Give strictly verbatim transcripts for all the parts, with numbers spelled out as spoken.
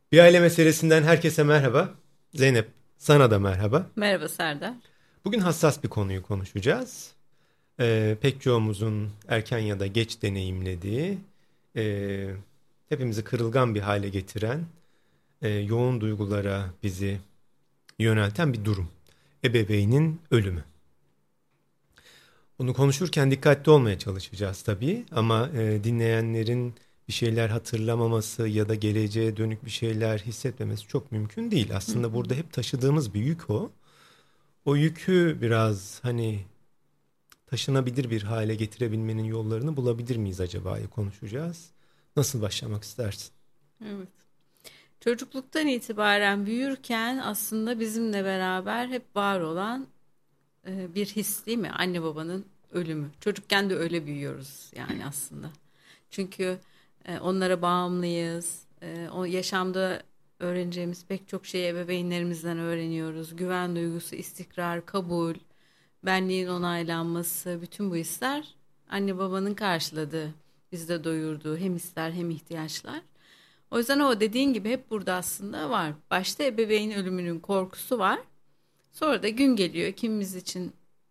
Bir aile meselesinden herkese merhaba. Zeynep, sana da merhaba. Merhaba Serdar. Bugün hassas bir konuyu konuşacağız. Ee, pek çoğumuzun erken ya da geç deneyimlediği, e, hepimizi kırılgan bir hale getiren, e, yoğun duygulara bizi yönelten bir durum. Ebeveynin ölümü. Bunu konuşurken dikkatli olmaya çalışacağız tabii. Ama e, dinleyenlerin bir şeyler hatırlamaması ya da geleceğe dönük bir şeyler hissetmemesi çok mümkün değil. Hı Aslında hı. burada hep taşıdığımız bir yük o. O yükü biraz hani taşınabilir bir hale getirebilmenin yollarını bulabilir miyiz acaba'yı konuşacağız. Nasıl başlamak istersin? Evet. Çocukluktan itibaren büyürken aslında bizimle beraber hep var olan e, bir his değil mi? Anne babanın ölümü. Çocukken de öyle büyüyoruz yani aslında. Çünkü e, onlara bağımlıyız. E, o yaşamda öğreneceğimiz pek çok şeyi ebeveynlerimizden öğreniyoruz. Güven duygusu, istikrar, kabul, benliğin onaylanması, bütün bu hisler anne babanın karşıladığı, bizde doyurduğu hem hisler hem ihtiyaçlar. O yüzden o dediğin gibi hep burada aslında var. Başta ebeveyn ölümünün korkusu var. Sonra da gün geliyor. Kimimiz için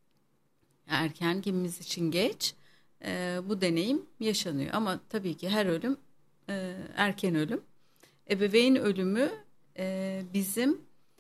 erken, kimimiz için geç. Ee, bu deneyim yaşanıyor. Ama tabii ki her ölüm e, erken ölüm. Ebeveyn ölümü e, bizim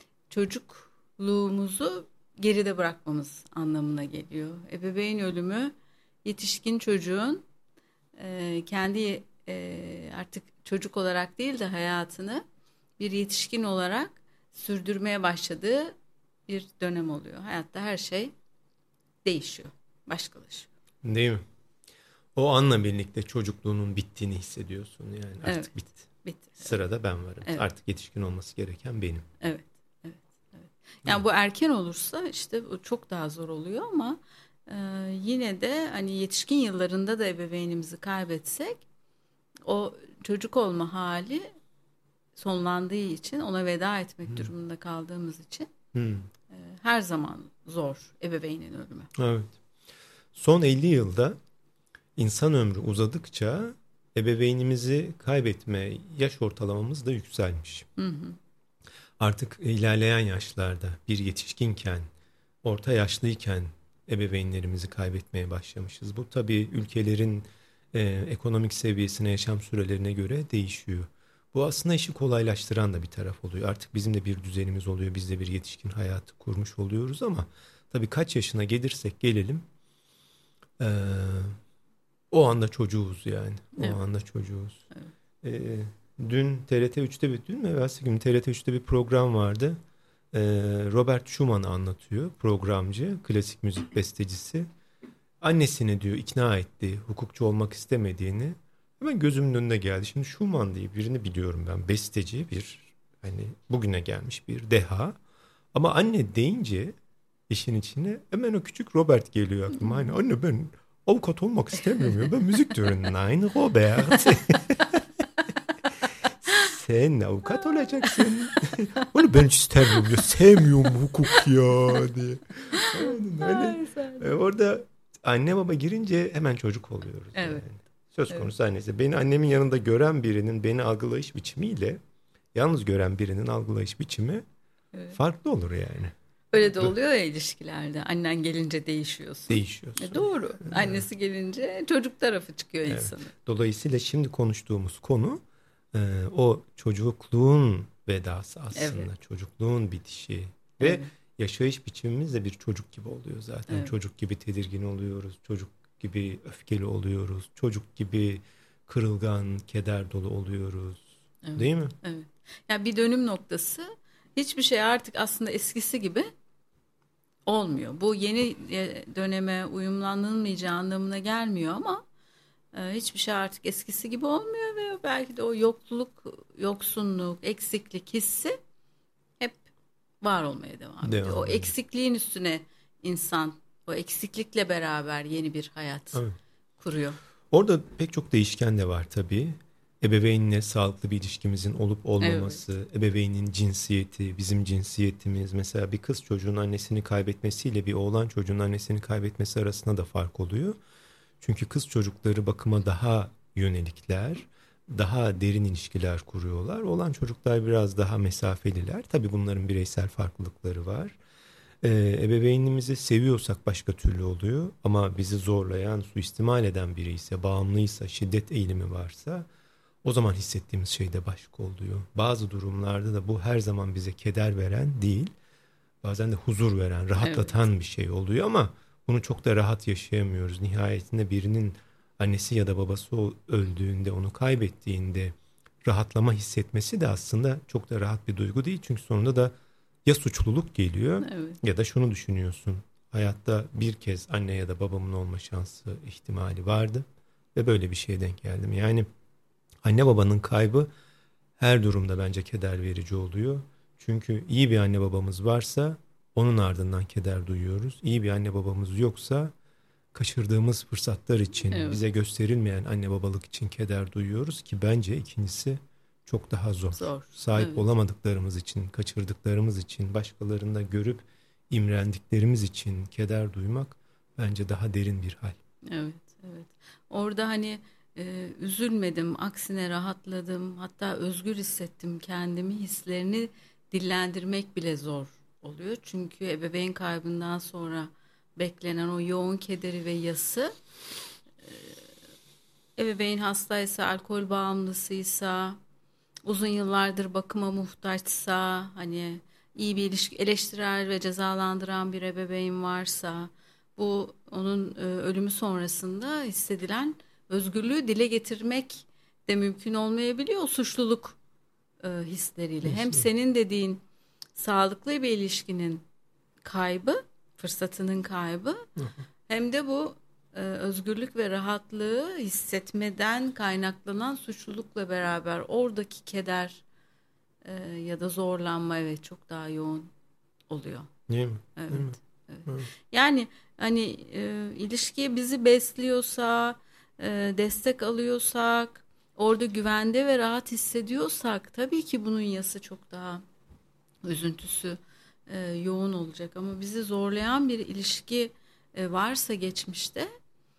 çocukluğumuzu geride bırakmamız anlamına geliyor. Ebeveyn ölümü yetişkin çocuğun e, kendi e, artık çocuk olarak değil de hayatını bir yetişkin olarak sürdürmeye başladığı bir dönem oluyor. Hayatta her şey değişiyor, başkalaşıyor. Değil mi? O anla birlikte çocukluğunun bittiğini hissediyorsun. Yani Evet, artık bitti. bitti. Evet, Sırada ben varım. evet, Artık yetişkin olması gereken benim. evet, evet, evet. Değil Yani mi? bu erken olursa işte bu çok daha zor oluyor ama e, yine de hani yetişkin yıllarında da ebeveynimizi kaybetsek o çocuk olma hali sonlandığı için ona veda etmek Hmm. durumunda kaldığımız için Hmm. e, her zaman zor ebeveynin ölümü. Evet. Son elli yılda insan ömrü uzadıkça ebeveynimizi kaybetme yaş ortalamamız da yükselmiş. Hı hı. Artık ilerleyen yaşlarda bir yetişkinken, orta yaşlıyken ebeveynlerimizi kaybetmeye başlamışız. Bu tabii ülkelerin e, ekonomik seviyesine, yaşam sürelerine göre değişiyor. Bu aslında işi kolaylaştıran da bir taraf oluyor. Artık bizim de bir düzenimiz oluyor. Biz de bir yetişkin hayatı kurmuş oluyoruz ama tabii kaç yaşına gelirsek gelelim e, o anda çocuğuz yani. O Evet, anda çocuğuz. evet. E, dün T R T üçte bir, dün mü evvelsi gün T R T üçte bir program vardı. E, Robert Schumann'ı anlatıyor, programcı, klasik müzik bestecisi. Annesini diyor ikna etti, hukukçu olmak istemediğini. Hemen gözümün önüne geldi. Şimdi Schumann diye birini biliyorum ben. Besteci bir, hani bugüne gelmiş bir deha. Ama anne deyince işin içine hemen o küçük Robert geliyor aklıma. Hani anne ben avukat olmak istemiyorum ya. Ben müzik diyorum. Nein Robert. Sen avukat olacaksın. Onu ben hiç istemiyorum ya. Sevmiyorum hukuk ya diye. Aynen öyle. Ay, E, Serdar. orada anne baba girince hemen çocuk oluyoruz Evet, yani. Söz evet, konusu annesi. Beni annemin yanında gören birinin beni algılayış biçimiyle yalnız gören birinin algılayış biçimi evet. farklı olur yani. Öyle de Do- oluyor ya ilişkilerde. Annen gelince değişiyorsun. E Değişiyorsun. doğru. Annesi gelince çocuk tarafı çıkıyor Evet. insanın. Dolayısıyla şimdi konuştuğumuz konu e, o çocukluğun vedası Evet, aslında. Çocukluğun bitişi. Ve evet, yaşayış biçimimiz de bir çocuk gibi oluyor zaten. evet, Çocuk gibi tedirgin oluyoruz. Çocuk gibi öfkeli oluyoruz. Çocuk gibi kırılgan, keder dolu oluyoruz. evet, Değil mi? evet. Yani bir dönüm noktası. Hiçbir şey artık aslında eskisi gibi olmuyor. Bu yeni e, döneme uyumlanılmayacağı anlamına gelmiyor ama e, hiçbir şey artık eskisi gibi olmuyor ve belki de o yokluk, yoksunluk, eksiklik hissi hep var olmaya devam ediyor. O Devam ediyor. eksikliğin üstüne insan o eksiklikle beraber yeni bir hayat Evet. kuruyor. Orada pek çok değişken de var tabii. Ebeveynle sağlıklı bir ilişkimizin olup Evet. olmaması, ebeveynin cinsiyeti, bizim cinsiyetimiz. Mesela bir kız çocuğun annesini kaybetmesiyle bir oğlan çocuğun annesini kaybetmesi arasında da fark oluyor. Çünkü kız çocukları bakıma daha yönelikler. daha derin ilişkiler kuruyorlar. Olan çocuklar biraz daha mesafeliler. Tabii bunların bireysel farklılıkları var. Ee, ebeveynimizi seviyorsak başka türlü oluyor. Ama bizi zorlayan, suistimal eden biri ise, bağımlıysa, şiddet eğilimi varsa o zaman hissettiğimiz şey de başka oluyor. Bazı durumlarda da bu her zaman bize keder veren değil. Bazen de huzur veren, rahatlatan evet. bir şey oluyor ama bunu çok da rahat yaşayamıyoruz. Nihayetinde birinin annesi ya da babası öldüğünde, onu kaybettiğinde rahatlama hissetmesi de aslında çok da rahat bir duygu değil. Çünkü sonunda da ya suçluluk geliyor evet. ya da şunu düşünüyorsun. Hayatta bir kez anne ya da babamın olma şansı, ihtimali vardı ve böyle bir şeye denk geldim. Yani anne babanın kaybı her durumda bence keder verici oluyor. Çünkü iyi bir anne babamız varsa onun ardından keder duyuyoruz. İyi bir anne babamız yoksa kaçırdığımız fırsatlar için, evet. bize gösterilmeyen anne babalık için keder duyuyoruz ki bence ikincisi çok daha zor. zor. Sahip evet. olamadıklarımız için, kaçırdıklarımız için, başkalarında görüp imrendiklerimiz için keder duymak bence daha derin bir hal. Evet, evet. Orada hani e, üzülmedim, aksine rahatladım, hatta özgür hissettim kendimi, hislerini dillendirmek bile zor oluyor. Çünkü ebeveyn kaybından sonra beklenen o yoğun kederi ve yası, ebeveyn hastaysa, alkol bağımlısıysa, uzun yıllardır bakıma muhtaçsa, hani iyi bir ilişki, eleştirel ve cezalandıran bir ebeveyn varsa, bu onun ölümü sonrasında hissedilen özgürlüğü dile getirmek de mümkün olmayabiliyor o suçluluk hisleriyle. Hem senin dediğin sağlıklı bir ilişkinin kaybı, fırsatının kaybı, hı hı. hem de bu e, özgürlük ve rahatlığı hissetmeden kaynaklanan suçlulukla beraber oradaki keder e, ya da zorlanma evet çok daha yoğun oluyor. Değil mi? Evet. Değil mi? Evet. Evet. Yani hani e, ilişki bizi besliyorsa, e, destek alıyorsak, orada güvende ve rahat hissediyorsak tabii ki bunun yası çok daha üzüntüsü e, yoğun olacak ama bizi zorlayan bir ilişki e, varsa geçmişte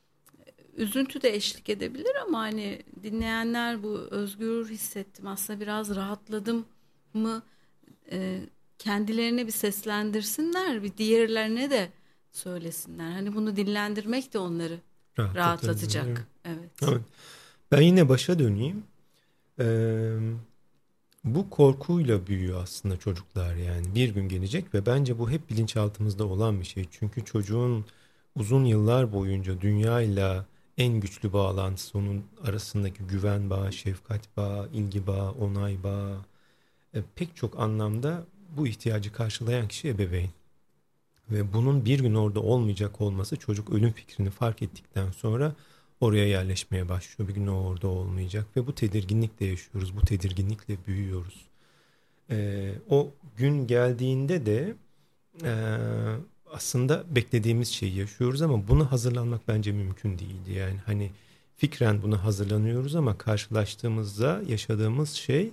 üzüntü de eşlik edebilir ama hani dinleyenler bu özgür hissettim aslında biraz rahatladım mı e, kendilerine bir seslendirsinler, bir diğerlerine de söylesinler. Hani bunu dillendirmek de onları rahatlatacak. Evet. Evet. Ben yine başa döneyim. Eee Bu korkuyla büyüyor aslında çocuklar yani. Bir gün gelecek ve bence bu hep bilinçaltımızda olan bir şey. Çünkü çocuğun uzun yıllar boyunca dünyayla en güçlü bağlantısı onun arasındaki güven bağı, şefkat bağı, ilgi bağı, onay bağı. E, pek çok anlamda bu ihtiyacı karşılayan kişi ebeveyn. Ve bunun bir gün orada olmayacak olması çocuk ölüm fikrini fark ettikten sonra oraya yerleşmeye başlıyor. Bir gün o orada olmayacak ve bu tedirginlikle yaşıyoruz. Bu tedirginlikle büyüyoruz. Ee, o gün geldiğinde de e, aslında beklediğimiz şeyi yaşıyoruz ama buna hazırlanmak bence mümkün değildi. Yani hani fikren buna hazırlanıyoruz ama karşılaştığımızda yaşadığımız şey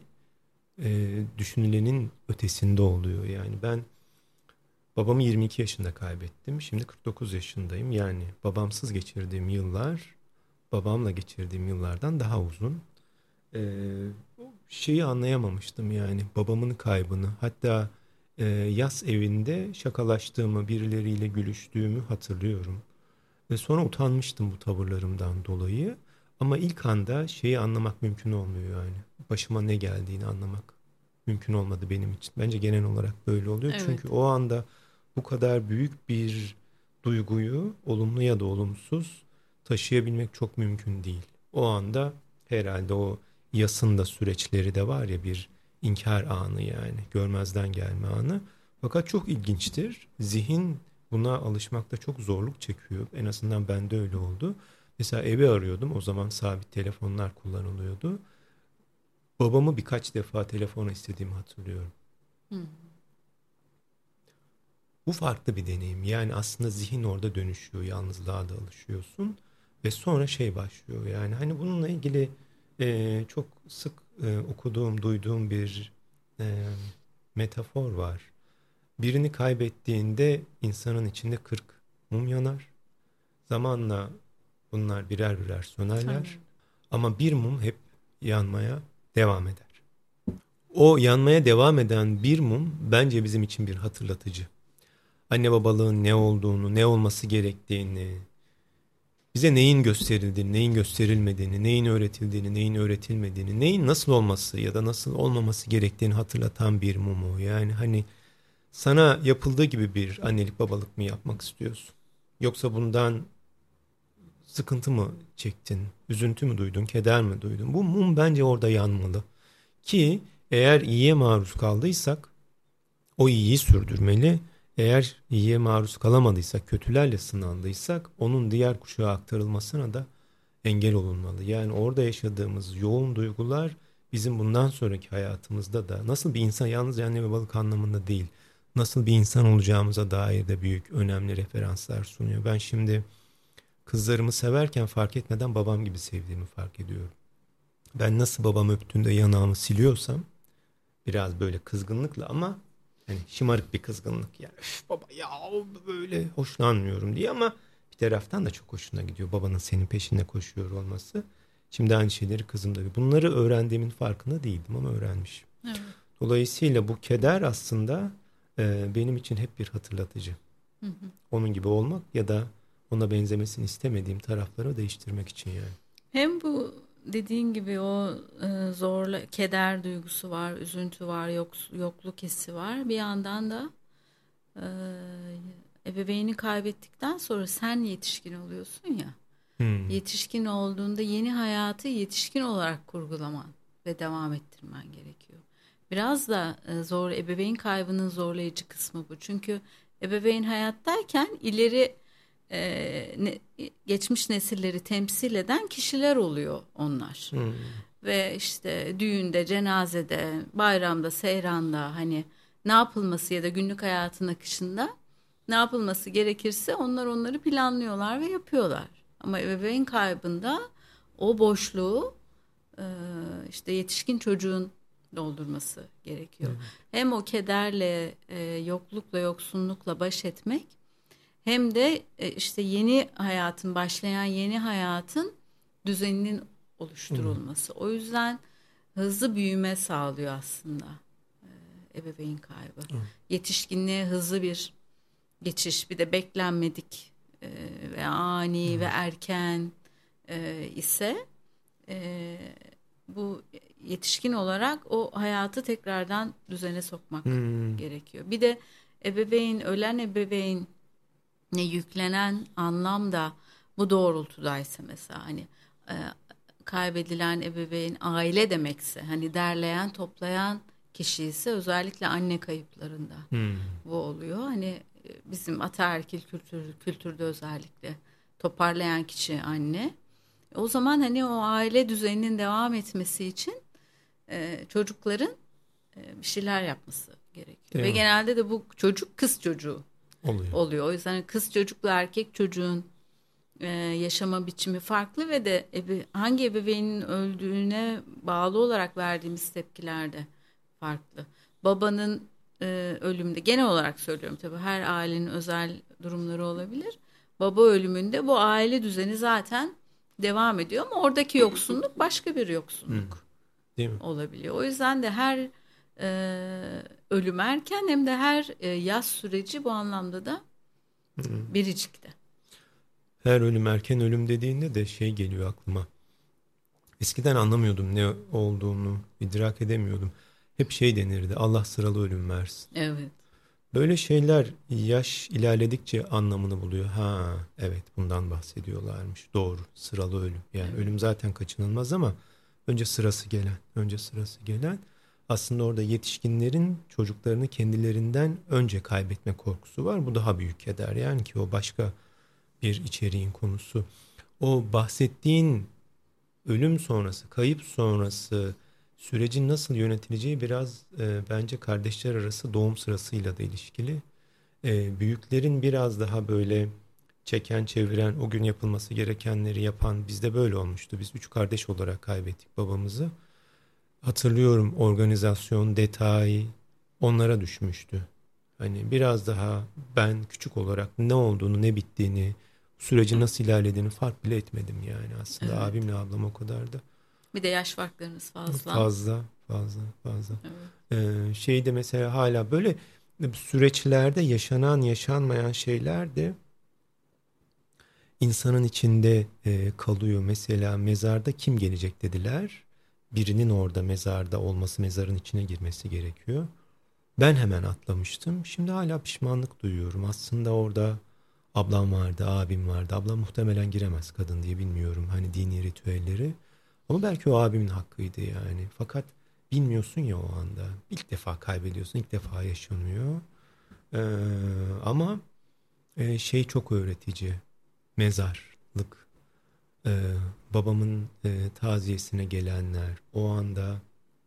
e, düşünülenin ötesinde oluyor. Yani ben babamı yirmi iki yaşında kaybettim. Şimdi kırk dokuz yaşındayım. Yani babamsız geçirdiğim yıllar babamla geçirdiğim yıllardan daha uzun. Ee, şeyi anlayamamıştım yani babamın kaybını. Hatta e, yas evinde şakalaştığımı, birileriyle gülüştüğümü hatırlıyorum. Ve sonra utanmıştım bu tavırlarımdan dolayı. Ama ilk anda şeyi anlamak mümkün olmuyor yani. Başıma ne geldiğini anlamak mümkün olmadı benim için. Bence genel olarak böyle oluyor. Evet. Çünkü o anda bu kadar büyük bir duyguyu olumlu ya da olumsuz taşıyabilmek çok mümkün değil. O anda herhalde o yasın da süreçleri de var ya bir inkar anı yani görmezden gelme anı. Fakat çok ilginçtir. Zihin buna alışmakta çok zorluk çekiyor. En azından bende öyle oldu. Mesela evi arıyordum. O zaman sabit telefonlar kullanılıyordu. Babamı birkaç defa telefona istediğimi hatırlıyorum. Hı. Bu farklı bir deneyim. Yani aslında zihin orada dönüşüyor. Yalnızlığa da alışıyorsun. Ve sonra şey başlıyor. Yani hani bununla ilgili e, çok sık e, okuduğum, duyduğum bir e, metafor var. Birini kaybettiğinde insanın içinde kırk mum yanar. Zamanla bunlar birer birer sönerler. Tamam. Ama bir mum hep yanmaya devam eder. O yanmaya devam eden bir mum bence bizim için bir hatırlatıcı. Anne babalığın ne olduğunu, ne olması gerektiğini, bize neyin gösterildiğini, neyin gösterilmediğini, neyin öğretildiğini, neyin öğretilmediğini, neyin nasıl olması ya da nasıl olmaması gerektiğini hatırlatan bir mumu. Yani hani sana yapıldığı gibi bir annelik babalık mı yapmak istiyorsun? Yoksa bundan sıkıntı mı çektin, üzüntü mü duydun, keder mi duydun? Bu mum bence orada yanmalı. Ki eğer iyiye maruz kaldıysak o iyiyi sürdürmeli. Eğer iyiye maruz kalamadıysak, kötülerle sınandıysak onun diğer kuşağa aktarılmasına da engel olunmalı. Yani orada yaşadığımız yoğun duygular bizim bundan sonraki hayatımızda da nasıl bir insan, yalnız anne ve babalık anlamında değil, nasıl bir insan olacağımıza dair de büyük önemli referanslar sunuyor. Ben şimdi kızlarımı severken fark etmeden babam gibi sevdiğimi fark ediyorum. Ben nasıl babam öptüğünde yanağımı siliyorsam biraz böyle kızgınlıkla ama hani şımarık bir kızgınlık yani baba ya böyle hoşlanmıyorum diye ama bir taraftan da çok hoşuna gidiyor babanın senin peşinde koşuyor olması. Şimdi aynı şeyleri kızım da bunları öğrendiğimin farkında değildim ama öğrenmişim. Evet. Dolayısıyla bu keder aslında e, benim için hep bir hatırlatıcı. Hı hı. Onun gibi olmak ya da ona benzemesini istemediğim tarafları değiştirmek için yani. Hem bu dediğin gibi o e, zorla keder duygusu var, üzüntü var, yok, yokluk hissi var. Bir yandan da e, ebeveyni kaybettikten sonra sen yetişkin oluyorsun ya. Hmm. Yetişkin olduğunda yeni hayatı yetişkin olarak kurgulaman ve devam ettirmen gerekiyor. Biraz da e, zor ebeveyn kaybının zorlayıcı kısmı bu. Çünkü ebeveyn hayattayken ileri Ee, ne, geçmiş nesilleri temsil eden kişiler oluyor onlar. Hmm. Ve işte düğünde, cenazede, bayramda, seyranda hani ne yapılması ya da günlük hayatın akışında ne yapılması gerekirse onlar onları planlıyorlar ve yapıyorlar. Ama ebeveyn kaybında o boşluğu e, işte yetişkin çocuğun doldurması gerekiyor. Hmm. Hem o kederle, e, yoklukla, yoksunlukla baş etmek hem de işte yeni hayatın, başlayan yeni hayatın düzeninin oluşturulması. Hmm. O yüzden hızlı büyüme sağlıyor aslında ebeveyn kaybı. Hmm. Yetişkinliğe hızlı bir geçiş, bir de beklenmedik ve ani hmm. ve erken ise bu yetişkin olarak o hayatı tekrardan düzene sokmak hmm. gerekiyor. Bir de ebeveyn, ölen ebeveyn ne yüklenen anlam da bu doğrultudaysa mesela hani e, kaybedilen ebeveyn aile demekse hani derleyen toplayan kişi ise özellikle anne kayıplarında hmm. bu oluyor. Hani bizim ataerkil kültür, kültürde özellikle toparlayan kişi anne. O zaman hani o aile düzeninin devam etmesi için e, çocukların e, bir şeyler yapması gerekiyor. Değil Ve mi? Genelde de bu çocuk kız çocuğu. Oluyor. oluyor. O yüzden kız çocukla erkek çocuğun e, yaşama biçimi farklı ve de ebe, hangi ebeveynin öldüğüne bağlı olarak verdiğimiz tepkiler de farklı. Babanın e, ölümünde, genel olarak söylüyorum tabii her ailenin özel durumları olabilir. Baba ölümünde bu aile düzeni zaten devam ediyor ama oradaki yoksunluk başka bir yoksunluk hmm. Değil mi? Olabiliyor. O yüzden de her e, ölüm erken hem de her e, yaz süreci bu anlamda da hmm. biricikti. Her ölüm erken ölüm dediğinde de şey geliyor aklıma. Eskiden anlamıyordum ne olduğunu, idrak edemiyordum. Hep şey denirdi, Allah sıralı ölüm versin. Evet. Böyle şeyler yaş ilerledikçe anlamını buluyor. Ha evet, bundan bahsediyorlarmış. Doğru, sıralı ölüm. Yani evet. Ölüm zaten kaçınılmaz ama önce sırası gelen, önce sırası gelen. Aslında orada yetişkinlerin çocuklarını kendilerinden önce kaybetme korkusu var. Bu daha büyük keder yani, ki o başka bir içeriğin konusu. O bahsettiğin ölüm sonrası, kayıp sonrası sürecin nasıl yönetileceği biraz e, bence kardeşler arası doğum sırasıyla da ilişkili. E, büyüklerin biraz daha böyle çeken çeviren, o gün yapılması gerekenleri yapan, bizde böyle olmuştu. Biz üç kardeş olarak kaybettik babamızı. Hatırlıyorum, organizasyon, detay onlara düşmüştü. Hani biraz daha ben küçük olarak ne olduğunu, ne bittiğini, sürecin nasıl ilerlediğini fark bile etmedim yani aslında. Evet. Abimle ablam o kadar da. Bir de yaş farklarınız fazla. Fazla, fazla, fazla. Evet. Ee, şeyde mesela hala böyle süreçlerde yaşanan, yaşanmayan şeyler de insanın içinde e, kalıyor. Mesela mezarda kim gelecek dediler. Birinin orada mezarda olması, mezarın içine girmesi gerekiyor. Ben hemen atlamıştım. Şimdi hala pişmanlık duyuyorum. Aslında orada ablam vardı, abim vardı. Ablam muhtemelen giremez kadın diye, bilmiyorum hani dini ritüelleri. Ama belki o abimin hakkıydı yani. Fakat bilmiyorsun ya o anda. İlk defa kaybediyorsun, ilk defa yaşanıyor. Ee, ama e, şey çok öğretici. Mezarlık. Ee, babamın e, taziyesine gelenler, o anda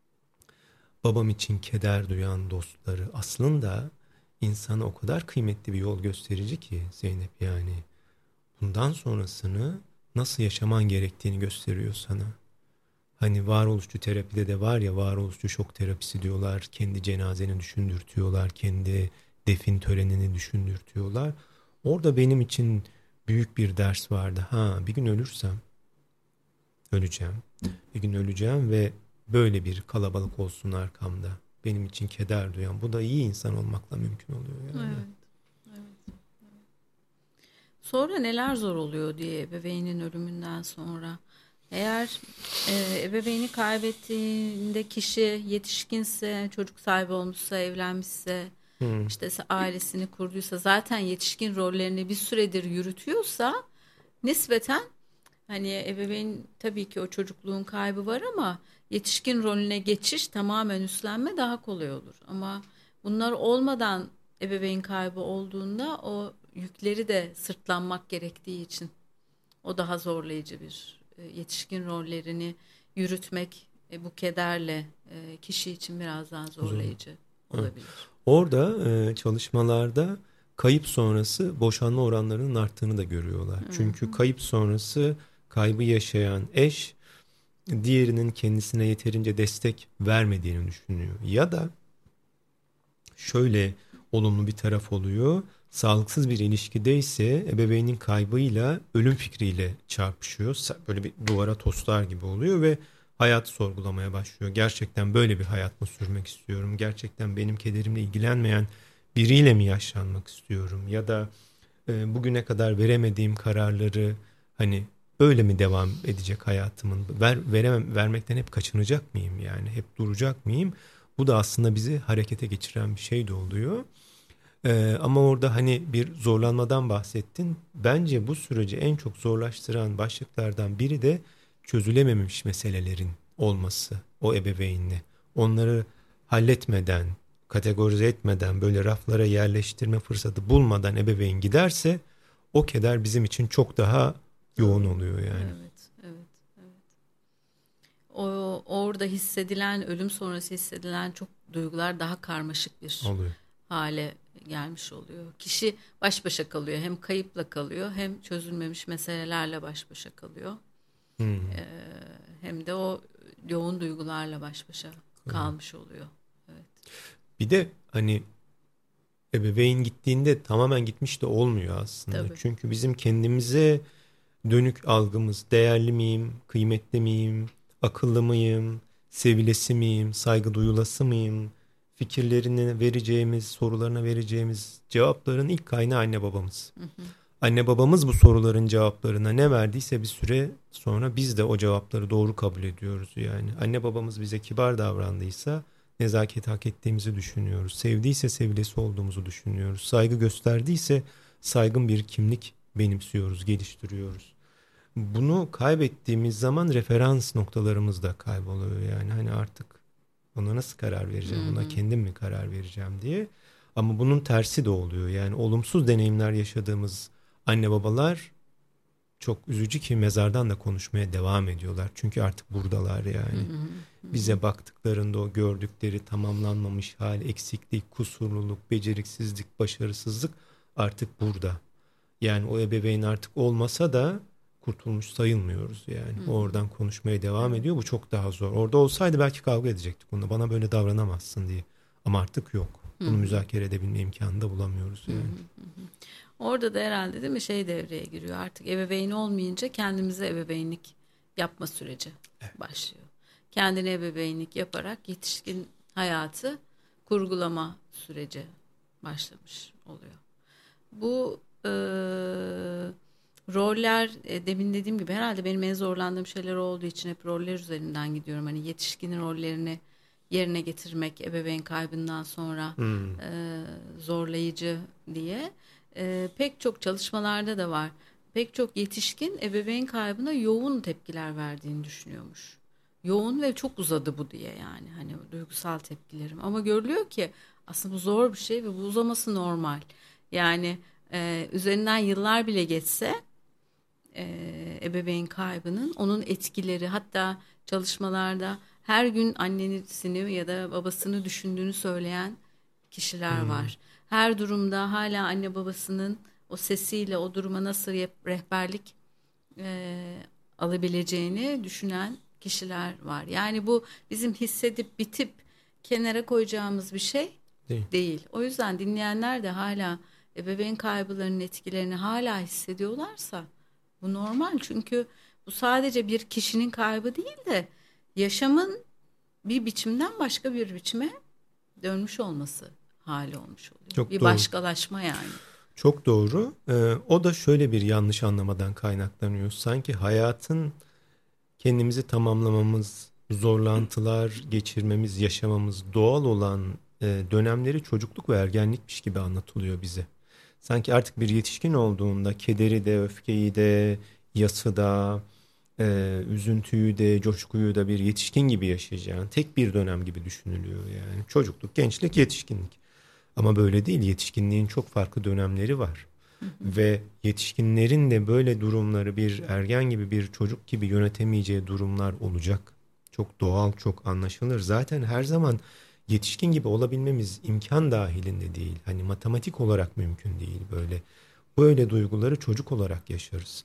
babam için keder duyan dostları, aslında insana o kadar kıymetli bir yol gösterici ki Zeynep, yani bundan sonrasını nasıl yaşaman gerektiğini gösteriyor sana. Hani varoluşçu terapide de var ya, varoluşçu şok terapisi diyorlar. Kendi cenazeni düşündürtüyorlar, kendi defin törenini düşündürtüyorlar. Orada benim için büyük bir ders vardı. Ha, bir gün ölürsem öleceğim. Bir gün öleceğim ve böyle bir kalabalık olsun arkamda. Benim için keder duyan. Bu da iyi insan olmakla mümkün oluyor yani. Evet. Evet. Sonra neler zor oluyor diye ebeveynin ölümünden sonra. Eğer e, ebeveyni kaybettiğinde kişi yetişkinse, çocuk sahibi olmuşsa, evlenmişse, Hmm. işte ailesini kurduysa, zaten yetişkin rollerini bir süredir yürütüyorsa nispeten hani ebeveyn, tabii ki o çocukluğun kaybı var ama yetişkin rolüne geçiş, tamamen üstlenme daha kolay olur. Ama bunlar olmadan ebeveyn kaybı olduğunda o yükleri de sırtlanmak gerektiği için o daha zorlayıcı bir e, yetişkin rollerini yürütmek e, bu kederle e, kişi için biraz daha zorlayıcı Zor. olabilir. Orada e, çalışmalarda kayıp sonrası boşanma oranlarının arttığını da görüyorlar. Hı-hı. Çünkü kayıp sonrası kaybı yaşayan eş diğerinin kendisine yeterince destek vermediğini düşünüyor. Ya da şöyle olumlu bir taraf oluyor. Sağlıksız bir ilişkideyse ebeveynin kaybıyla ölüm fikriyle çarpışıyor. Böyle bir duvara toslar gibi oluyor ve hayatı sorgulamaya başlıyor. Gerçekten böyle bir hayat mı sürmek istiyorum? Gerçekten benim kederimle ilgilenmeyen biriyle mi yaşlanmak istiyorum? Ya da e, bugüne kadar veremediğim kararları hani öyle mi devam edecek hayatımın? Ver, veremem, vermekten hep kaçınacak mıyım yani? Hep duracak mıyım? Bu da aslında bizi harekete geçiren bir şey de oluyor. Ee, ama orada hani bir zorlanmadan bahsettin. Bence bu süreci en çok zorlaştıran başlıklardan biri de çözülememiş meselelerin olması o ebeveynle. Onları halletmeden, kategorize etmeden, böyle raflara yerleştirme fırsatı bulmadan ebeveyn giderse o keder bizim için çok daha yoğun oluyor yani. Evet, evet, evet. O orada hissedilen, ölüm sonrası hissedilen çok duygular daha karmaşık bir Oluyor. hale gelmiş oluyor. Kişi baş başa kalıyor. Hem kayıpla kalıyor, hem çözülmemiş meselelerle baş başa kalıyor. Hmm. Ee, hem de o yoğun duygularla baş başa kalmış oluyor. Evet. Bir de hani ebeveyn gittiğinde tamamen gitmiş de olmuyor aslında. Tabii. Çünkü bizim kendimize dönük algımız, değerli miyim, kıymetli miyim, akıllı mıyım, sevilesi miyim, saygı duyulası mıyım, fikirlerine vereceğimiz, sorularına vereceğimiz cevapların ilk kaynağı anne babamız. Hı hı. Anne babamız bu soruların cevaplarına ne verdiyse bir süre sonra biz de o cevapları doğru kabul ediyoruz yani. Anne babamız bize kibar davrandıysa nezaket hak ettiğimizi düşünüyoruz. Sevdiyse sevilesi olduğumuzu düşünüyoruz. Saygı gösterdiyse saygın bir kimlik benimsiyoruz, geliştiriyoruz. Bunu kaybettiğimiz zaman referans noktalarımız da kayboluyor yani. Hani artık buna nasıl karar vereceğim, Hı hı. buna kendim mi karar vereceğim diye. Ama bunun tersi de oluyor. Yani olumsuz deneyimler yaşadığımız anne babalar çok üzücü ki mezardan da konuşmaya devam ediyorlar. Çünkü artık buradalar yani. Hı hı. Hı hı. Bize baktıklarında o gördükleri tamamlanmamış hal, eksiklik, kusurluluk, beceriksizlik, başarısızlık artık burada. Yani o ebeveyn artık olmasa da kurtulmuş sayılmıyoruz yani. Hı hı. Oradan konuşmaya devam ediyor. Bu çok daha zor. Orada olsaydı belki kavga edecektik onunla. Bana böyle davranamazsın diye. Ama artık yok. Bunu Hı hı. müzakere edebilme imkanı da bulamıyoruz yani. Hı hı hı. Orada da herhalde değil mi şey devreye giriyor, artık ebeveyn olmayınca kendimize ebeveynlik yapma süreci Evet. başlıyor. Kendine ebeveynlik yaparak yetişkin hayatı kurgulama süreci başlamış oluyor. Bu e, roller e, demin dediğim gibi herhalde benim en zorlandığım şeyler olduğu için hep roller üzerinden gidiyorum. Hani yetişkin rollerini yerine getirmek ebeveyn kaybından sonra Hmm. e, zorlayıcı diye e, pek çok çalışmalarda da var. Pek çok yetişkin ebeveyn kaybına yoğun tepkiler verdiğini düşünüyormuş. Yoğun ve çok uzadı bu diye yani hani duygusal tepkilerim. Ama görülüyor ki aslında bu zor bir şey ve bu uzaması normal. Yani e, üzerinden yıllar bile geçse e, ebeveyn kaybının onun etkileri hatta çalışmalarda her gün annesini ya da babasını düşündüğünü söyleyen kişiler Hmm. var. Her durumda hala anne babasının o sesiyle o duruma nasıl rehberlik e, alabileceğini düşünen kişiler var. Yani bu bizim hissedip bitip kenara koyacağımız bir şey Değil. değil. O yüzden dinleyenler de hala ebeveyn kaybılarının etkilerini hala hissediyorlarsa bu normal. Çünkü bu sadece bir kişinin kaybı değil de yaşamın bir biçimden başka bir biçime dönmüş olması hali olmuş oluyor. Çok bir doğru. başkalaşma yani. Çok doğru. Ee, o da şöyle bir yanlış anlamadan kaynaklanıyor. Sanki hayatın kendimizi tamamlamamız, zorlantılar geçirmemiz, yaşamamız doğal olan e, dönemleri çocukluk ve ergenlikmiş gibi anlatılıyor bize. Sanki artık bir yetişkin olduğunda kederi de, öfkeyi de, yası da, e, üzüntüyü de, coşkuyu da bir yetişkin gibi yaşayacağın tek bir dönem gibi düşünülüyor yani. Çocukluk, gençlik, yetişkinlik. Ama böyle değil. Yetişkinliğin çok farklı dönemleri var. Hı hı. Ve yetişkinlerin de böyle durumları bir ergen gibi bir çocuk gibi yönetemeyeceği durumlar olacak. Çok doğal, çok anlaşılır. Zaten her zaman yetişkin gibi olabilmemiz imkan dahilinde değil. Hani matematik olarak mümkün değil böyle. Böyle duyguları çocuk olarak yaşarız.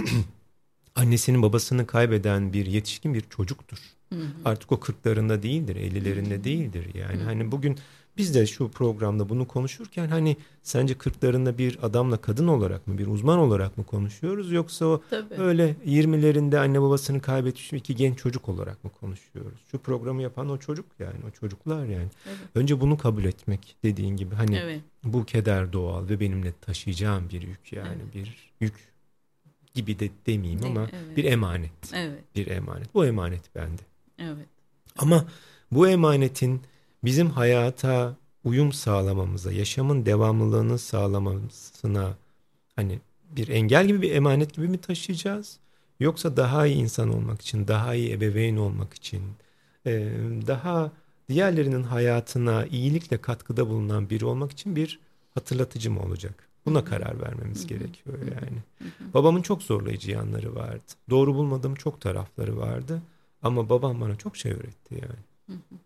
Annesinin babasını kaybeden bir yetişkin bir çocuktur. Hı hı. Artık o kırklarında değildir, ellilerinde değildir. Yani hani bugün biz de şu programda bunu konuşurken hani sence kırklarında bir adamla kadın olarak mı, bir uzman olarak mı konuşuyoruz yoksa o Tabii. öyle yirmilerinde anne babasını kaybetmiş iki genç çocuk olarak mı konuşuyoruz? Şu programı yapan o çocuk yani, o çocuklar yani. Evet. Önce bunu kabul etmek dediğin gibi hani Evet. bu keder doğal ve benimle taşıyacağım bir yük yani Evet. bir yük gibi de demeyeyim De- ama evet. bir emanet. Evet. Bir emanet. Bu emanet bende. Evet. Ama bu emanetin bizim hayata uyum sağlamamıza, yaşamın devamlılığını sağlamasına hani bir engel gibi bir emanet gibi mi taşıyacağız? Yoksa daha iyi insan olmak için, daha iyi ebeveyn olmak için, daha diğerlerinin hayatına iyilikle katkıda bulunan biri olmak için bir hatırlatıcı mı olacak? Buna Hı-hı. karar vermemiz Hı-hı. gerekiyor yani. Hı-hı. Babamın çok zorlayıcı yanları vardı. Doğru bulmadığım çok tarafları vardı. Ama babam bana çok şey öğretti yani. Hı-hı.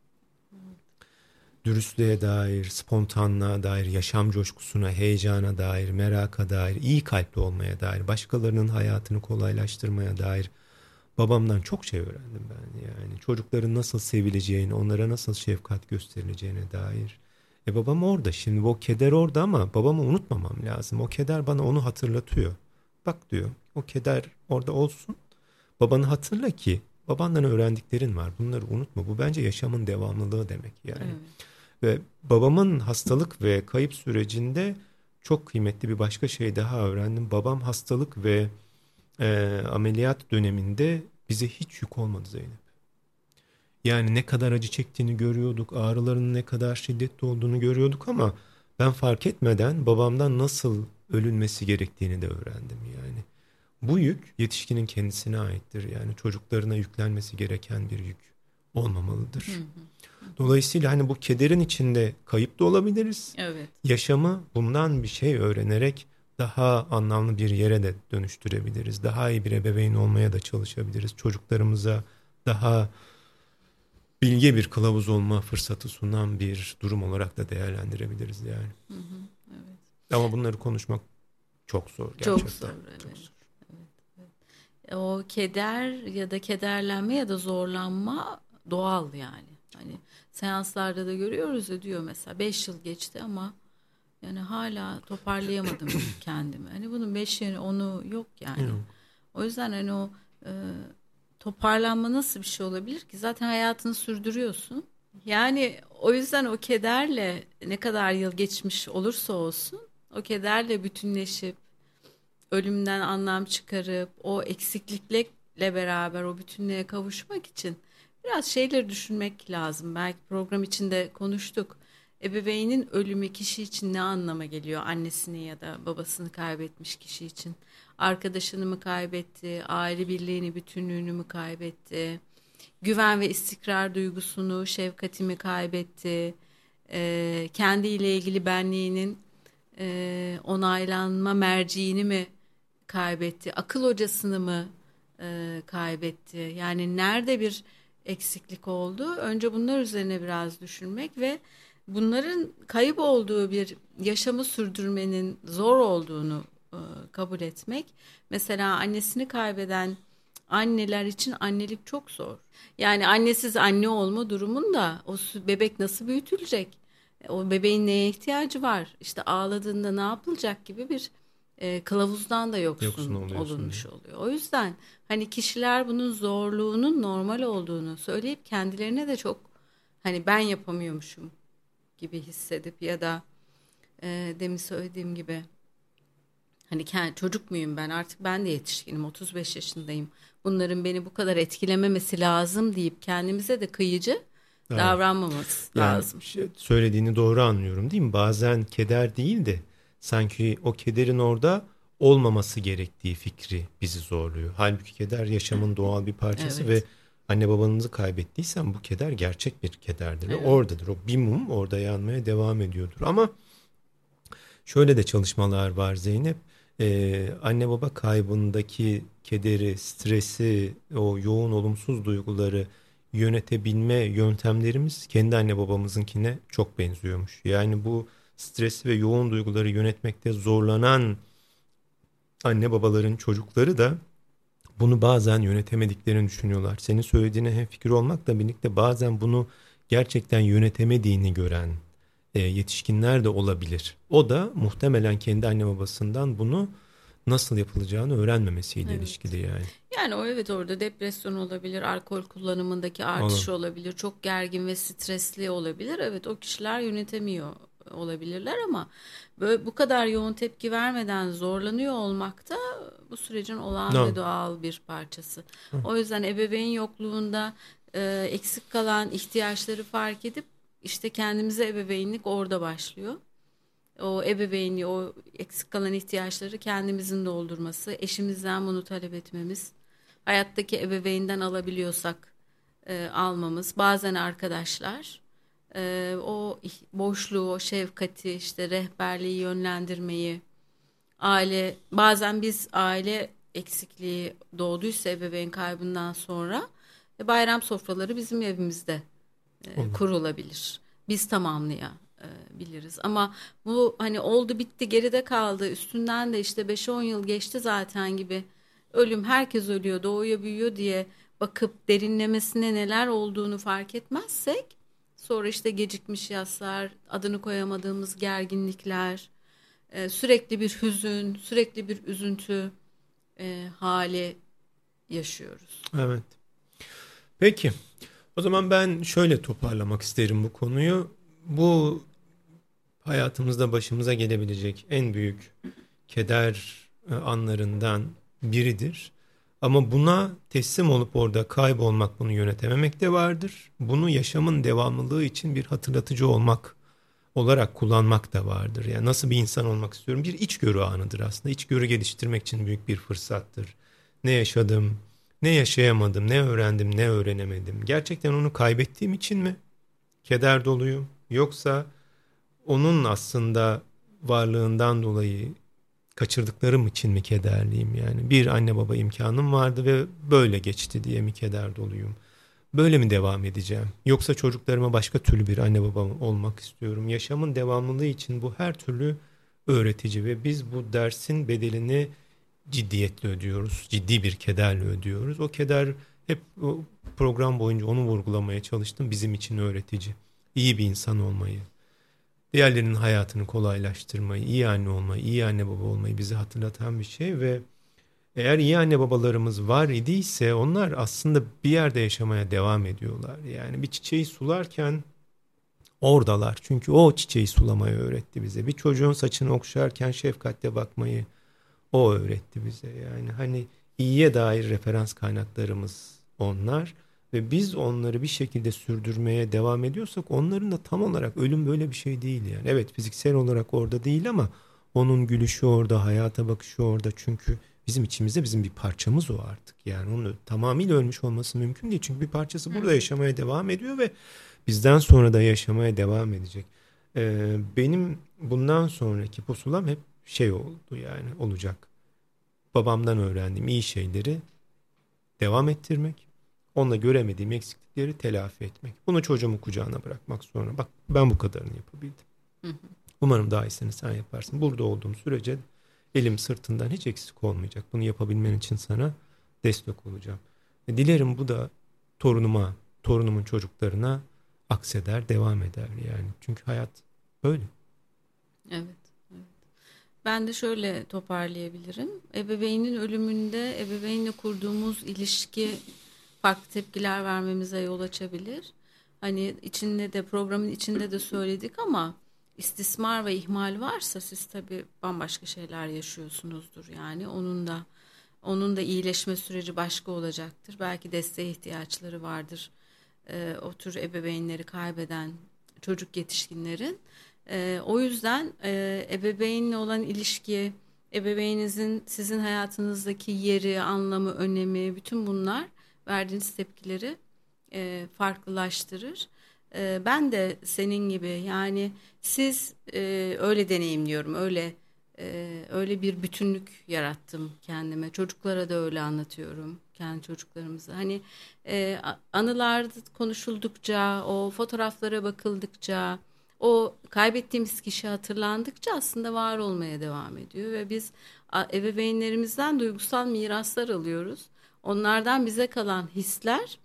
Dürüstlüğe dair, spontanlığa dair, yaşam coşkusuna, heyecana dair, meraka dair, iyi kalpli olmaya dair, başkalarının hayatını kolaylaştırmaya dair babamdan çok şey öğrendim ben yani. Çocukların nasıl sevileceğini, onlara nasıl şefkat gösterileceğine dair. E babam orada. Şimdi o keder orada ama babamı unutmamam lazım. O keder bana onu hatırlatıyor. Bak diyor, o keder orada olsun. Babanı hatırla ki babandan öğrendiklerin var. Bunları unutma. Bu bence yaşamın devamlılığı demek yani. Evet. Ve babamın hastalık ve kayıp sürecinde çok kıymetli bir başka şey daha öğrendim. Babam hastalık ve e, ameliyat döneminde bize hiç yük olmadı Zeynep. Yani ne kadar acı çektiğini görüyorduk, ağrılarının ne kadar şiddetli olduğunu görüyorduk ama ben fark etmeden babamdan nasıl ölünmesi gerektiğini de öğrendim yani. Bu yük yetişkinin kendisine aittir. Yani çocuklarına yüklenmesi gereken bir yük olmamalıdır. Hı hı. Dolayısıyla hani bu kederin içinde kayıp da olabiliriz. Evet. Yaşamı bundan bir şey öğrenerek daha anlamlı bir yere de dönüştürebiliriz. Daha iyi bir ebeveyn olmaya da çalışabiliriz. Çocuklarımıza daha bilge bir kılavuz olma fırsatı sunan bir durum olarak da değerlendirebiliriz yani. Hı hı. Evet. Ama bunları konuşmak çok zor gerçekten. Çok zor. Evet. Çok zor. Evet, evet. O keder ya da kederlenme ya da zorlanma doğal yani. Hani seanslarda da görüyoruz ya diyor mesela beş yıl geçti ama yani hala toparlayamadım kendimi. Hani bunun beş yıl onu yok yani. Yok. O yüzden hani o e, toparlanma nasıl bir şey olabilir ki? Zaten hayatını sürdürüyorsun. Yani o yüzden o kederle ne kadar yıl geçmiş olursa olsun o kederle bütünleşip ölümden anlam çıkarıp o eksiklikle beraber o bütünlüğe kavuşmak için biraz şeyleri düşünmek lazım. Belki program içinde konuştuk. Ebeveynin ölümü kişi için ne anlama geliyor? Annesini ya da babasını kaybetmiş kişi için. Arkadaşını mı kaybetti? Aile birliğini, bütünlüğünü mü kaybetti? Güven ve istikrar duygusunu, şefkatimi kaybetti. Ee, kendiyle ilgili benliğinin e, onaylanma merciğini mi kaybetti? Akıl hocasını mı e, kaybetti? Yani nerede bir eksiklik oldu? Önce bunlar üzerine biraz düşünmek ve bunların kayıp olduğu bir yaşamı sürdürmenin zor olduğunu e, kabul etmek. Mesela annesini kaybeden anneler için annelik çok zor. Yani annesiz anne olma durumunda o bebek nasıl büyütülecek? O bebeğin neye ihtiyacı var? İşte ağladığında ne yapılacak gibi bir e, kılavuzdan da yoksun, Yoksun olunmuş oluyor. O yüzden hani kişiler bunun zorluğunun normal olduğunu söyleyip kendilerine de çok hani ben yapamıyormuşum gibi hissedip ya da e, demin söylediğim gibi hani kendi, çocuk muyum ben artık ben de yetişkinim otuz beş yaşındayım. Bunların beni bu kadar etkilememesi lazım deyip kendimize de kıyıcı evet. davranmamız yani lazım. Şey, söylediğini doğru anlıyorum değil mi? Bazen keder değil de sanki o kederin orada olmaması gerektiği fikri bizi zorluyor. Halbuki keder yaşamın doğal bir parçası evet. ve anne babanızı kaybettiysen bu keder gerçek bir kederdir. Evet. Ve oradadır. O bir mum orada yanmaya devam ediyordur. Ama şöyle de çalışmalar var Zeynep. Ee, anne baba kaybındaki kederi, stresi, o yoğun olumsuz duyguları yönetebilme yöntemlerimiz kendi anne babamızınkine çok benziyormuş. Yani bu stresi ve yoğun duyguları yönetmekte zorlanan anne babaların çocukları da bunu bazen yönetemediklerini düşünüyorlar. Senin söylediğine hemfikir olmakla birlikte bazen bunu gerçekten yönetemediğini gören e, yetişkinler de olabilir. O da muhtemelen kendi anne babasından bunu nasıl yapılacağını öğrenmemesiyle evet. ilişkili yani. Yani o evet orada depresyon olabilir, alkol kullanımındaki artış Olur. olabilir, çok gergin ve stresli olabilir. Evet o kişiler yönetemiyor olabilirler ama böyle bu kadar yoğun tepki vermeden zorlanıyor olmak da bu sürecin olağan no. ve doğal bir parçası. Hı. O yüzden ebeveyn yokluğunda e, eksik kalan ihtiyaçları fark edip işte kendimize ebeveynlik orada başlıyor. O ebeveynliği, o eksik kalan ihtiyaçları kendimizin doldurması, eşimizden bunu talep etmemiz, hayattaki ebeveynden alabiliyorsak e, almamız, bazen arkadaşlar, e, o boşluğu, o şefkati, işte rehberliği, yönlendirmeyi, aile, bazen biz aile eksikliği doğduysa ebeveyn kaybından sonra e, bayram sofraları bizim evimizde e, kurulabilir. Biz tamamlayabiliriz. Ama bu hani oldu bitti geride kaldı üstünden de işte beş on yıl geçti zaten gibi ölüm herkes ölüyor doğuyor büyüyor diye bakıp derinlemesine neler olduğunu fark etmezsek sonra işte gecikmiş yaslar, adını koyamadığımız gerginlikler, e, sürekli bir hüzün, sürekli bir üzüntü e, hali yaşıyoruz. Evet. Peki. O zaman ben şöyle toparlamak isterim bu konuyu. Bu hayatımızda başımıza gelebilecek en büyük keder anlarından biridir. Ama buna teslim olup orada kaybolmak, bunu yönetememek de vardır. Bunu yaşamın devamlılığı için bir hatırlatıcı olmak olarak kullanmak da vardır. Yani nasıl bir insan olmak istiyorum? Bir içgörü anıdır aslında. İçgörü geliştirmek için büyük bir fırsattır. Ne yaşadım, ne yaşayamadım, ne öğrendim, ne öğrenemedim. Gerçekten onu kaybettiğim için mi keder doluyum? Yoksa onun aslında varlığından dolayı kaçırdıklarım için mi kederliyim? Yani bir anne baba imkanım vardı ve böyle geçti diye mi keder doluyum? Böyle mi devam edeceğim? Yoksa çocuklarıma başka türlü bir anne baba olmak istiyorum. Yaşamın devamlılığı için bu her türlü öğretici ve biz bu dersin bedelini ciddiyetle ödüyoruz. Ciddi bir kederle ödüyoruz. O keder hep o program boyunca onu vurgulamaya çalıştım. Bizim için öğretici. İyi bir insan olmayı, diğerlerinin hayatını kolaylaştırmayı, iyi anne olmayı, iyi anne baba olmayı bize hatırlatan bir şey ve Eğer iyi anne babalarımız var idiyse onlar aslında bir yerde yaşamaya devam ediyorlar. Yani bir çiçeği sularken oradalar. Çünkü o çiçeği sulamayı öğretti bize. Bir çocuğun saçını okşarken şefkatle bakmayı o öğretti bize. Yani hani iyiye dair referans kaynaklarımız onlar ve biz onları bir şekilde sürdürmeye devam ediyorsak onların da tam olarak ölüm böyle bir şey değil yani. Evet, fiziksel olarak orada değil ama onun gülüşü orada, hayata bakışı orada. Çünkü bizim içimizde bizim bir parçamız o artık. Yani onun tamamıyla ölmüş olması mümkün değil. Çünkü bir parçası burada yaşamaya devam ediyor ve bizden sonra da yaşamaya devam edecek. Ee, benim bundan sonraki pusulam hep şey oldu yani olacak. Babamdan öğrendiğim iyi şeyleri devam ettirmek. Onunla göremediğim eksiklikleri telafi etmek. Bunu çocuğumun kucağına bırakmak sonra. Bak ben bu kadarını yapabildim. Hı hı. Umarım daha iyisini sen yaparsın. Burada olduğum sürece elim sırtından hiç eksik olmayacak. Bunu yapabilmen için sana destek olacağım. Dilerim bu da torunuma, torunumun çocuklarına akseder, devam eder yani. Çünkü hayat böyle. Evet. evet. Ben de şöyle toparlayabilirim. Ebeveynin ölümünde ebeveynle kurduğumuz ilişki farklı tepkiler vermemize yol açabilir. Hani içinde de programın içinde de söyledik ama istismar ve ihmal varsa siz tabii bambaşka şeyler yaşıyorsunuzdur. Yani onun da onun da iyileşme süreci başka olacaktır. Belki desteğe ihtiyaçları vardır. Ee, o tür ebeveynleri kaybeden çocuk yetişkinlerin. Ee, o yüzden e, ebeveynle olan ilişki, ebeveyninizin sizin hayatınızdaki yeri, anlamı, önemi, bütün bunlar verdiğiniz tepkileri e, farklılaştırır. E, ben de senin gibi yani siz e, öyle deneyimliyorum, öyle e, öyle bir bütünlük yarattım kendime. Çocuklara da öyle anlatıyorum, kendi çocuklarımıza. Hani e, anılar konuşuldukça, o fotoğraflara bakıldıkça, o kaybettiğimiz kişi hatırlandıkça aslında var olmaya devam ediyor ve biz ebeveynlerimizden duygusal miraslar alıyoruz. Onlardan bize kalan hisler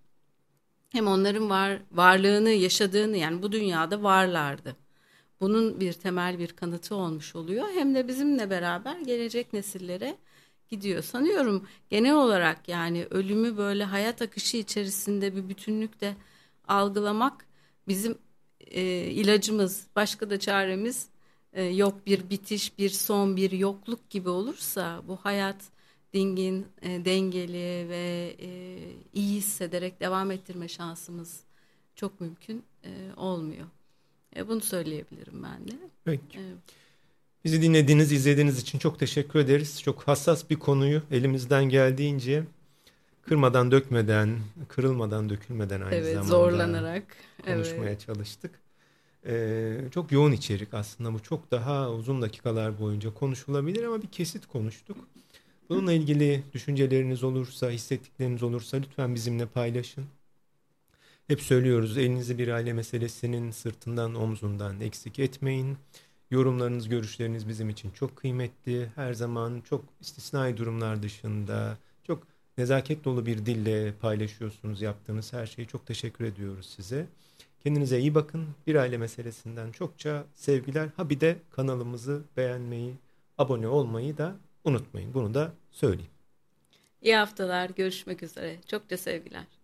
hem onların var varlığını yaşadığını yani bu dünyada varlardı. Bunun bir temel bir kanıtı olmuş oluyor. Hem de bizimle beraber gelecek nesillere gidiyor. Sanıyorum genel olarak yani ölümü böyle hayat akışı içerisinde bir bütünlükte algılamak bizim e, ilacımız. Başka da çaremiz e, yok, bir bitiş, bir son, bir yokluk gibi olursa bu hayat dingin, e, dengeli ve e, iyi hissederek devam ettirme şansımız çok mümkün e, olmuyor. E, bunu söyleyebilirim ben de. Peki. Evet. Bizi dinlediğiniz, izlediğiniz için çok teşekkür ederiz. Çok hassas bir konuyu elimizden geldiğince kırmadan, dökmeden, kırılmadan, dökülmeden aynı evet, zamanda zorlanarak konuşmaya evet. çalıştık. Ee, çok yoğun içerik aslında bu. Çok daha uzun dakikalar boyunca konuşulabilir ama bir kesit konuştuk. Bununla ilgili düşünceleriniz olursa, hissettikleriniz olursa lütfen bizimle paylaşın. Hep söylüyoruz, elinizi bir aile meselesinin sırtından, omzundan eksik etmeyin. Yorumlarınız, görüşleriniz bizim için çok kıymetli. Her zaman çok istisnai durumlar dışında çok nezaket dolu bir dille paylaşıyorsunuz yaptığınız her şeyi. Çok teşekkür ediyoruz size. Kendinize iyi bakın. Bir aile meselesinden çokça sevgiler. Ha bir de kanalımızı beğenmeyi, abone olmayı da unutmayın. Bunu da söyleyeyim. İyi haftalar. Görüşmek üzere. Çokça sevgiler.